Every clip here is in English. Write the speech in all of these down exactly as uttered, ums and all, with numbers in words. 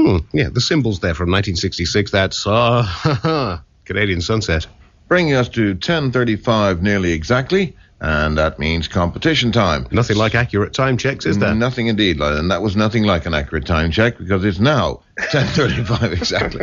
Hmm, yeah, the symbol's there from nineteen sixty-six. That's, uh, Canadian Sunset. Bringing us to ten thirty-five nearly exactly, and that means competition time. Nothing like accurate time checks, is there? Nothing indeed, and that was nothing like an accurate time check, because it's now ten thirty-five exactly.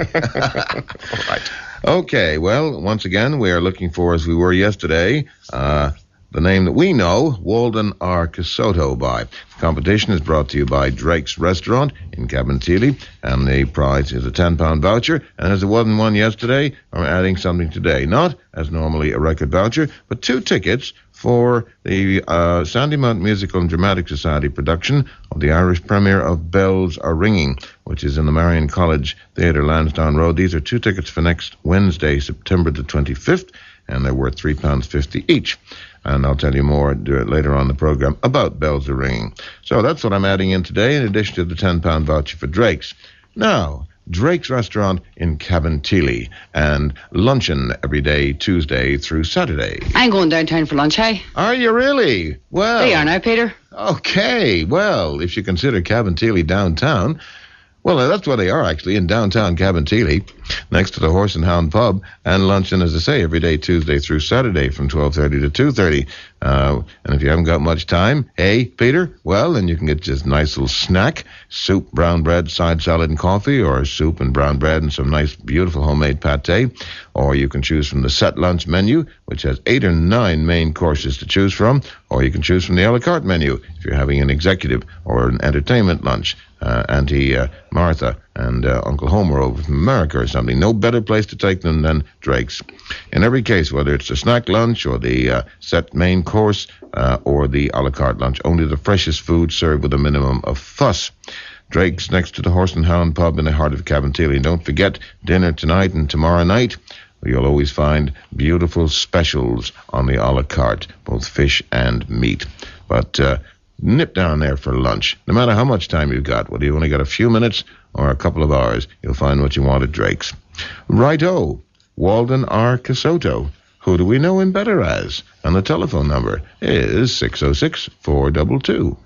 All right. Okay, well, once again, we are looking for, as we were yesterday, uh, the name that we know, Walden R. Casoto by. The competition is brought to you by Drake's Restaurant in Cabinteely, and the prize is a ten pound voucher. And as there wasn't one yesterday, I'm adding something today. Not, as normally, a record voucher, but two tickets for the uh, Sandymount Musical and Dramatic Society production of the Irish premiere of Bells Are Ringing, which is in the Marion College Theatre, Lansdowne Road. These are two tickets for next Wednesday, September the twenty-fifth, and they're worth three pounds fifty each. And I'll tell you more do it later on in the program about Bells Are Ringing. So that's what I'm adding in today, in addition to the ten pound voucher for Drake's. Now, Drake's Restaurant in Cabinteely, and luncheon every day, Tuesday through Saturday. I'm going downtown for lunch, hey? Are you really? Well... There you are now, Peter. Okay, well, if you consider Cabinteely downtown... Well, that's where they are, actually, in downtown Cabinteely, next to the Horse and Hound pub, and luncheon, as I say, every day, Tuesday through Saturday, from twelve thirty to two thirty. Uh, and if you haven't got much time, hey, Peter, well, then you can get just a nice little snack, soup, brown bread, side salad, and coffee, or soup and brown bread and some nice, beautiful homemade pate. Or you can choose from the set lunch menu, which has eight or nine main courses to choose from, or you can choose from the a la carte menu if you're having an executive or an entertainment lunch. Uh, Auntie uh, Martha and uh, Uncle Homer over from America or something. No better place to take them than Drake's. In every case, whether it's the snack lunch or the uh, set main course uh, or the a la carte lunch, only the freshest food served with a minimum of fuss. Drake's next to the Horse and Hound pub in the heart of Cabinteely. And don't forget, dinner tonight and tomorrow night, you'll always find beautiful specials on the a la carte, both fish and meat. But uh, nip down there for lunch. No matter how much time you've got, whether you only got a few minutes or a couple of hours, you'll find what you want at Drake's. Righto, Walden R. Casoto. Who do we know him better as? And the telephone number is six oh six, four two two.